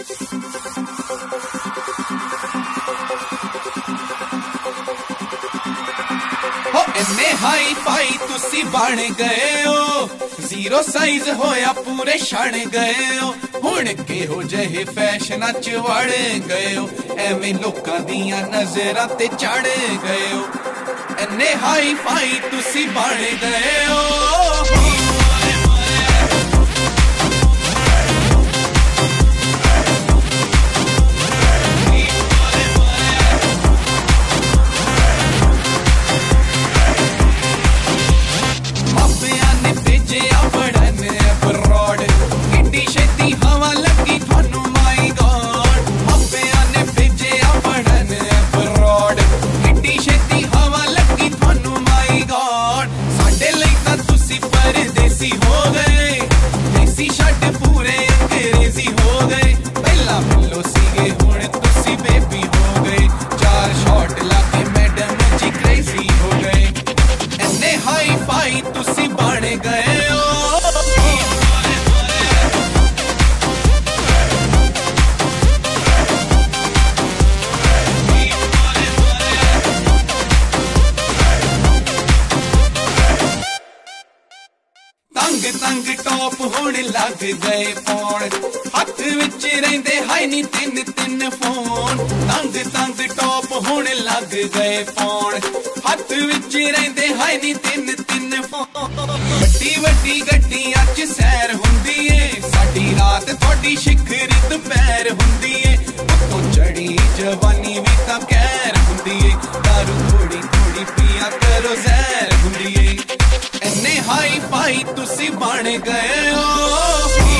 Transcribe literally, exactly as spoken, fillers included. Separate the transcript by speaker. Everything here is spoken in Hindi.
Speaker 1: इन्ने हाई फाई तुसी बन गए हो, जीरो साइज होया पूरे छण गए हो। हुण किहो जहे फैशनां च वड़ गए हो, एवें लोकां दियां नजरां ते चढ़ गए हो। इन्ने हाई फाई तुसी बन गए हो। तंग टॉप होने लग गए फोन, हथ विच रहिंदे हाय नी तिन तिन फोन। तंग तंग टॉप होने लग गए फोन, हथ विच रहिंदे हाय नी तिन तिन फोन। वड्डी वड्डी गड्डियां च सैर हुंदी ए, साडी रात थोड़ी शिखरी दुपहर हुंदी ए। उत्तों चढ़ी जवानी भी तां कहर हुंदी ए, दारू थोड़ी थोड़ी पिया करो जहर हुंदी ए। इन्ने हाई फाई तुसी बन गए हो।